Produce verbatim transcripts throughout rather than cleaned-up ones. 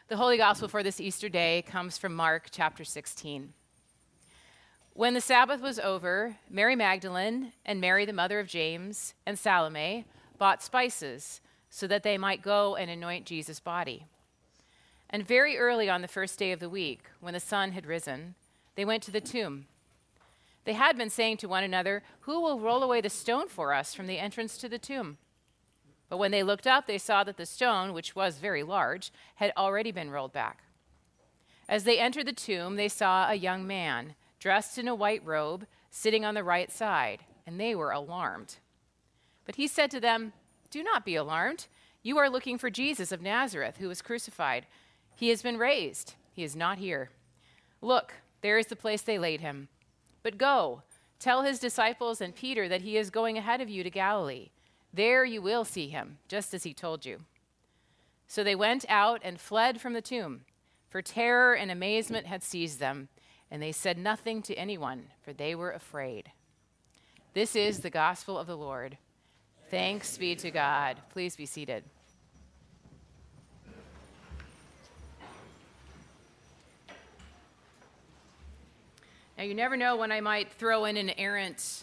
The Holy Gospel for this Easter day comes from Mark chapter sixteen. When the Sabbath was over, Mary Magdalene and Mary, the mother of James, and Salome bought spices so that they might go and anoint Jesus' body. And very early on the first day of the week, when the sun had risen, they went to the tomb. They had been saying to one another, "Who will roll away the stone for us from the entrance to the tomb?" But when they looked up, they saw that the stone, which was very large, had already been rolled back. As they entered the tomb, they saw a young man, dressed in a white robe, sitting on the right side, and they were alarmed. But he said to them, "Do not be alarmed. You are looking for Jesus of Nazareth, who was crucified. He has been raised. He is not here. Look, there is the place they laid him. But go, tell his disciples and Peter that he is going ahead of you to Galilee. There you will see him, just as he told you." So they went out and fled from the tomb, for terror and amazement had seized them, and they said nothing to anyone, for they were afraid. This is the gospel of the Lord. Thanks be to God. Please be seated. Now, you never know when I might throw in an errant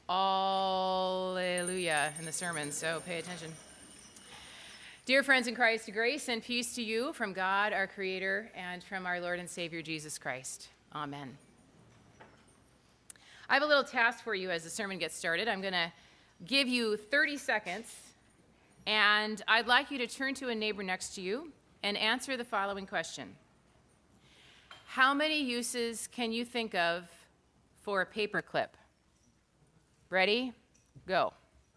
Alleluia in the sermon, so pay attention. Dear friends in Christ, grace and peace to you from God, our Creator, and from our Lord and Savior, Jesus Christ. Amen. I have a little task for you as the sermon gets started. I'm going to give you thirty seconds, and I'd like you to turn to a neighbor next to you and answer the following question. How many uses can you think of for a paper clip? Ready? Go.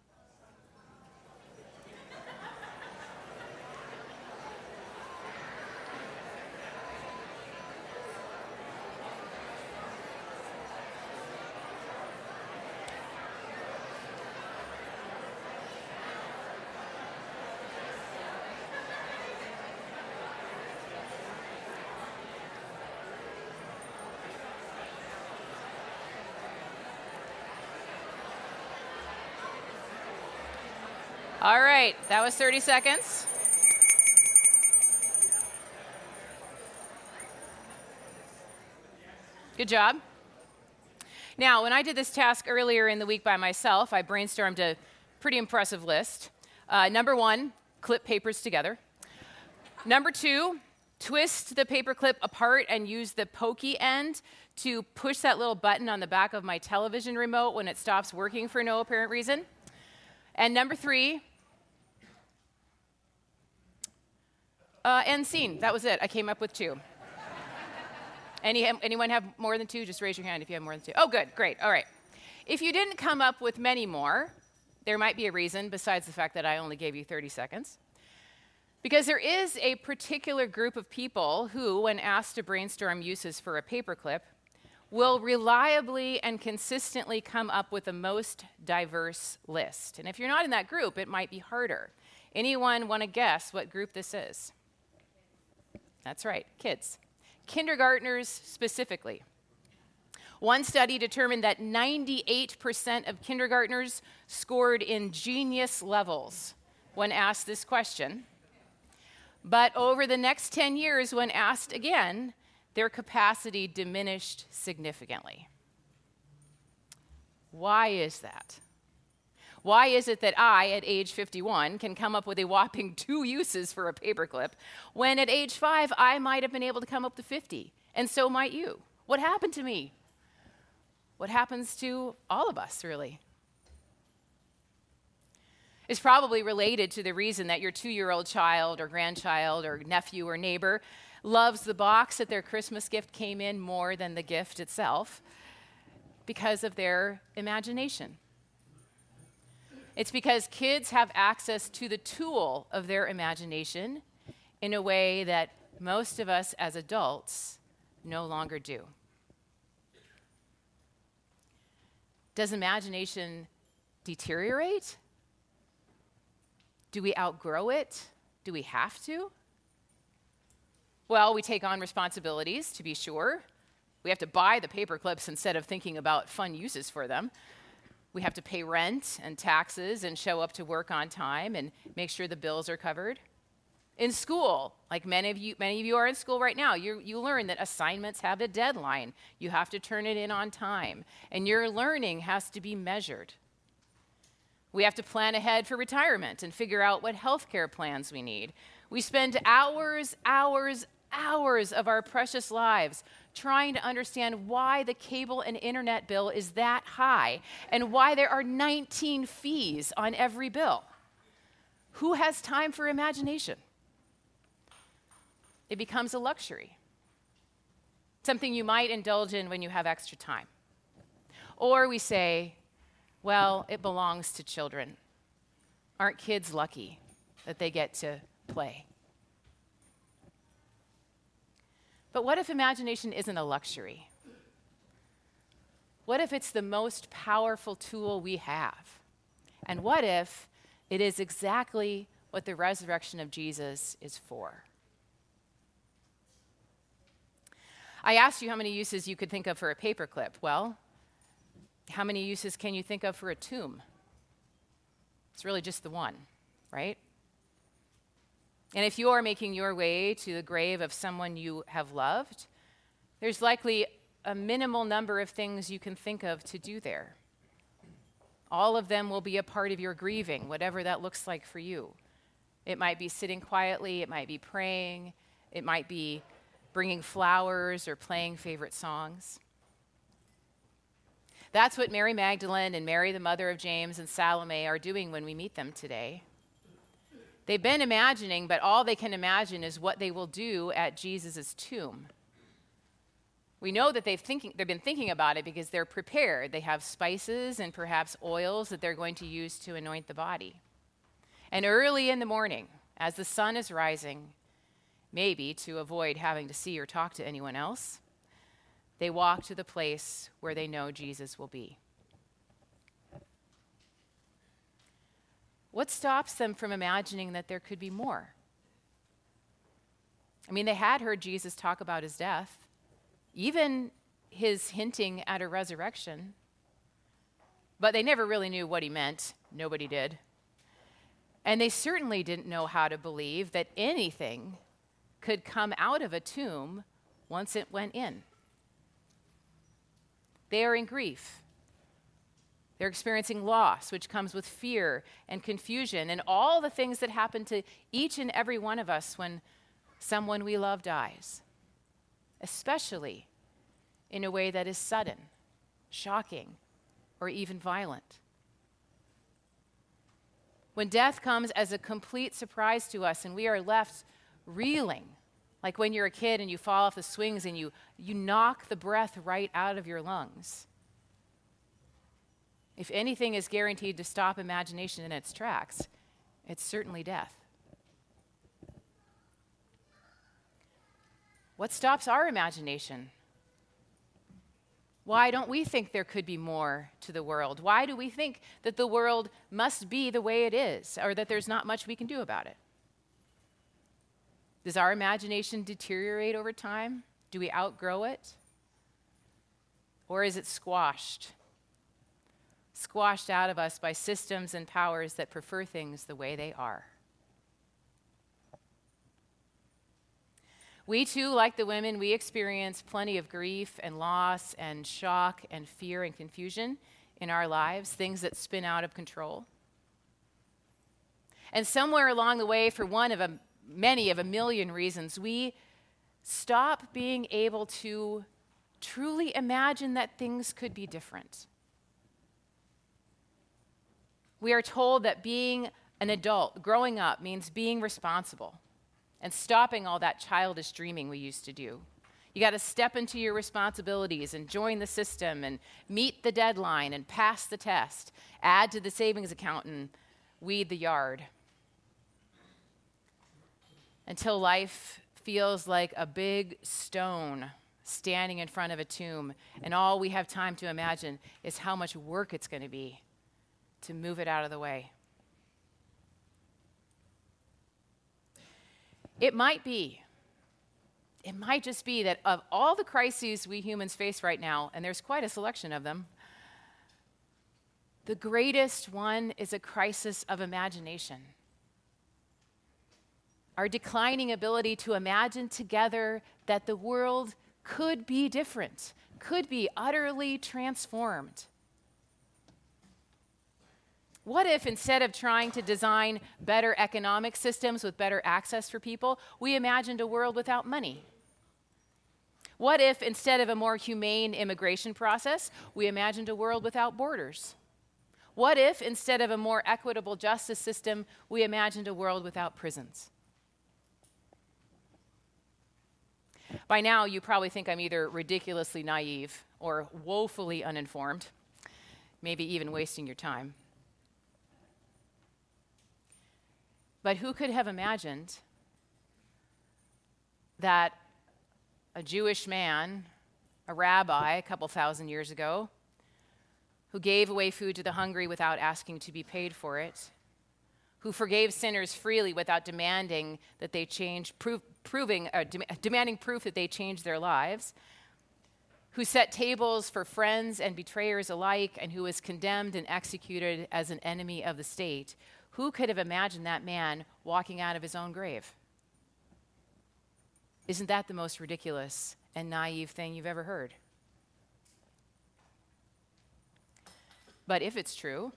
All right, that was thirty seconds. Good job. Now, when I did this task earlier in the week by myself, I brainstormed a pretty impressive list. Uh, number one, clip papers together. Number two, twist the paper clip apart and use the pokey end to push that little button on the back of my television remote when it stops working for no apparent reason. And number three, uh, end scene. That was it. I came up with two. Any, anyone have more than two? Just raise your hand if you have more than two. Oh, good. Great. All right. If you didn't come up with many more, there might be a reason besides the fact that I only gave you thirty seconds. Because there is a particular group of people who, when asked to brainstorm uses for a paperclip, will reliably and consistently come up with the most diverse list. And if you're not in that group, it might be harder. Anyone want to guess what group this is? That's right, kids. Kindergartners specifically. One study determined that ninety-eight percent of kindergartners scored in genius levels when asked this question. But over the next ten years, when asked again, their capacity diminished significantly. Why is that? Why is it that I, at age fifty-one, can come up with a whopping two uses for a paperclip, when at age five, I might have been able to come up with fifty, and so might you? What happened to me? What happens to all of us, really? It's probably related to the reason that your two-year-old child or grandchild or nephew or neighbor loves the box that their Christmas gift came in more than the gift itself, because of their imagination. It's because kids have access to the tool of their imagination in a way that most of us as adults no longer do. Does imagination deteriorate? Do we outgrow it? Do we have to? Well, we take on responsibilities, to be sure. We have to buy the paper clips instead of thinking about fun uses for them. We have to pay rent and taxes and show up to work on time and make sure the bills are covered. In school, like many of you, many of you are in school right now, you, you learn that assignments have a deadline. You have to turn it in on time, and your learning has to be measured. We have to plan ahead for retirement and figure out what healthcare plans we need. We spend hours, hours, hours of our precious lives trying to understand why the cable and internet bill is that high and why there are nineteen fees on every bill. Who has time for imagination? It becomes a luxury, something you might indulge in when you have extra time. Or we say, well, it belongs to children. Aren't kids lucky that they get to play? But what if imagination isn't a luxury? What if it's the most powerful tool we have? And what if it is exactly what the resurrection of Jesus is for? I asked you how many uses you could think of for a paperclip. Well, how many uses can you think of for a tomb? It's really just the one, right? And if you are making your way to the grave of someone you have loved, there's likely a minimal number of things you can think of to do there. All of them will be a part of your grieving, whatever that looks like for you. It might be sitting quietly, it might be praying, it might be bringing flowers or playing favorite songs. That's what Mary Magdalene and Mary, the mother of James, and Salome are doing when we meet them today. They've been imagining, but all they can imagine is what they will do at Jesus' tomb. We know that they've, thinking, they've been thinking about it because they're prepared. They have spices and perhaps oils that they're going to use to anoint the body. And early in the morning, as the sun is rising, maybe to avoid having to see or talk to anyone else, they walk to the place where they know Jesus will be. What stops them from imagining that there could be more? I mean, they had heard Jesus talk about his death, even his hinting at a resurrection, but they never really knew what he meant. Nobody did. And they certainly didn't know how to believe that anything could come out of a tomb once it went in. They are in grief. They're experiencing loss, which comes with fear and confusion and all the things that happen to each and every one of us when someone we love dies, especially in a way that is sudden, shocking, or even violent. When death comes as a complete surprise to us and we are left reeling, like when you're a kid and you fall off the swings and you, you knock the breath right out of your lungs. If anything is guaranteed to stop imagination in its tracks, it's certainly death. What stops our imagination? Why don't we think there could be more to the world? Why do we think that the world must be the way it is, or that there's not much we can do about it? Does our imagination deteriorate over time? Do we outgrow it? Or is it squashed? Squashed out of us by systems and powers that prefer things the way they are. We too, like the women, we experience plenty of grief and loss and shock and fear and confusion in our lives, things that spin out of control. And somewhere along the way, for one of a, many of a million reasons, we stop being able to truly imagine that things could be different. We are told that being an adult, growing up, means being responsible and stopping all that childish dreaming we used to do. You got to step into your responsibilities and join the system and meet the deadline and pass the test, add to the savings account and weed the yard. Until life feels like a big stone standing in front of a tomb, and all we have time to imagine is how much work it's going to be to move it out of the way. It might be, it might just be that of all the crises we humans face right now, and there's quite a selection of them, the greatest one is a crisis of imagination. our declining ability to imagine together that the world could be different, could be utterly transformed. What if instead of trying to design better economic systems with better access for people, we imagined a world without money? What if instead of a more humane immigration process, we imagined a world without borders? What if instead of a more equitable justice system, we imagined a world without prisons? By now, you probably think I'm either ridiculously naive or woefully uninformed, maybe even wasting your time. But who could have imagined that a Jewish man, a rabbi a couple thousand years ago, who gave away food to the hungry without asking to be paid for it, who forgave sinners freely without demanding that they change, prove, proving, uh, de- demanding proof that they changed their lives, who set tables for friends and betrayers alike, and who was condemned and executed as an enemy of the state. Who could have imagined that man walking out of his own grave? Isn't that the most ridiculous and naive thing you've ever heard? But if it's true,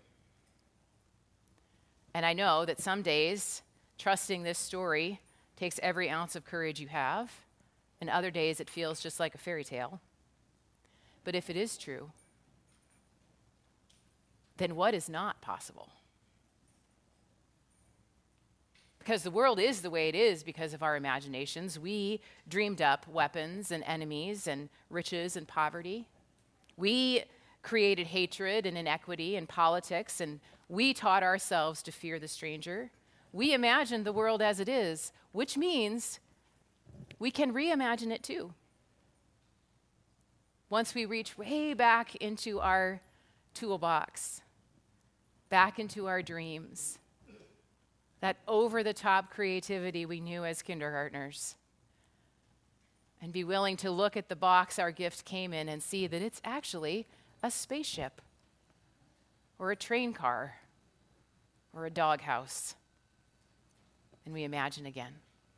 and I know that some days trusting this story takes every ounce of courage you have, and other days it feels just like a fairy tale. But if it is true, then what is not possible? Because the world is the way it is because of our imaginations. We dreamed up weapons and enemies and riches and poverty. We created hatred and inequity and politics, and we taught ourselves to fear the stranger. We imagined the world as it is, which means we can reimagine it too. Once we reach way back into our toolbox, back into our dreams, that over-the-top creativity we knew as kindergartners, and be willing to look at the box our gift came in and see that it's actually a spaceship, or a train car, or a doghouse, and we imagine again.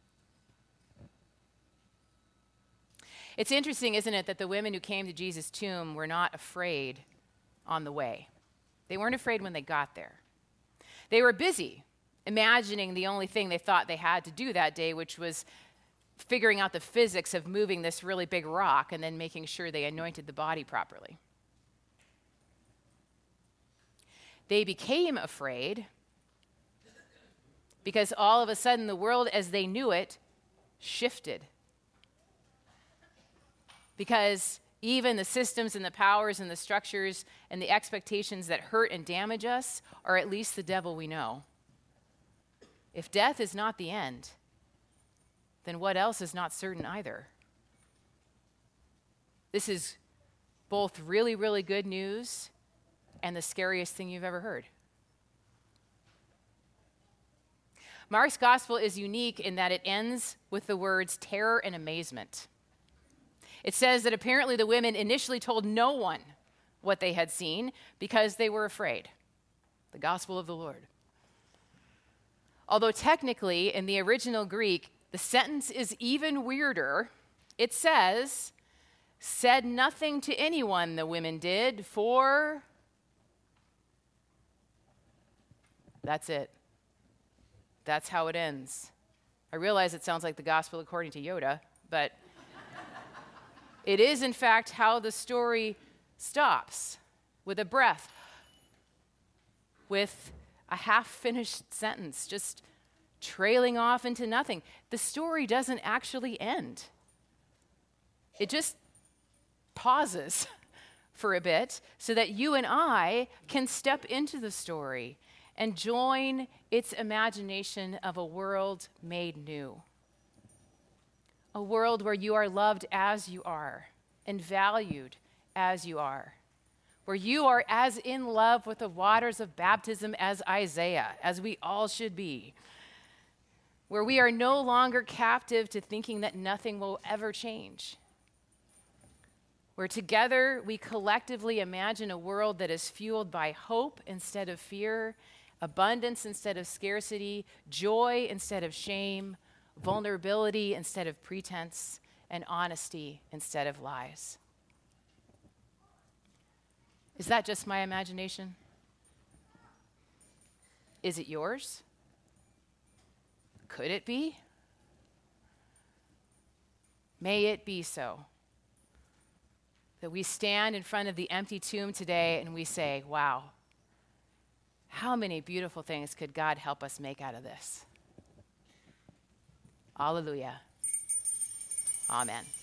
It's interesting, isn't it, that the women who came to Jesus' tomb were not afraid on the way. They weren't afraid when they got there. They were busy imagining the only thing they thought they had to do that day, which was figuring out the physics of moving this really big rock and then making sure they anointed the body properly. They became afraid because all of a sudden the world as they knew it shifted. Because even the systems and the powers and the structures and the expectations that hurt and damage us are at least the devil we know. If death is not the end, then what else is not certain either? This is both really, really good news and the scariest thing you've ever heard. Mark's gospel is unique in that it ends with the words terror and amazement. It says that apparently the women initially told no one what they had seen because they were afraid. The gospel of the Lord. Although technically, in the original Greek, the sentence is even weirder. It says, said nothing to anyone the women did, for... That's it. That's how it ends. I realize it sounds like the gospel according to Yoda, but it is, in fact, how the story stops, with a breath, with a half-finished sentence, just trailing off into nothing. The story doesn't actually end. It just pauses for a bit so that you and I can step into the story and join its imagination of a world made new. A world where you are loved as you are and valued as you are. Where you are as in love with the waters of baptism as Isaiah, as we all should be. Where we are no longer captive to thinking that nothing will ever change. Where together we collectively imagine a world that is fueled by hope instead of fear, abundance instead of scarcity, joy instead of shame, vulnerability instead of pretense, and honesty instead of lies. Is that just my imagination? Is it yours? Could it be? May it be so. That we stand in front of the empty tomb today and we say, wow, how many beautiful things could God help us make out of this? Hallelujah. Amen.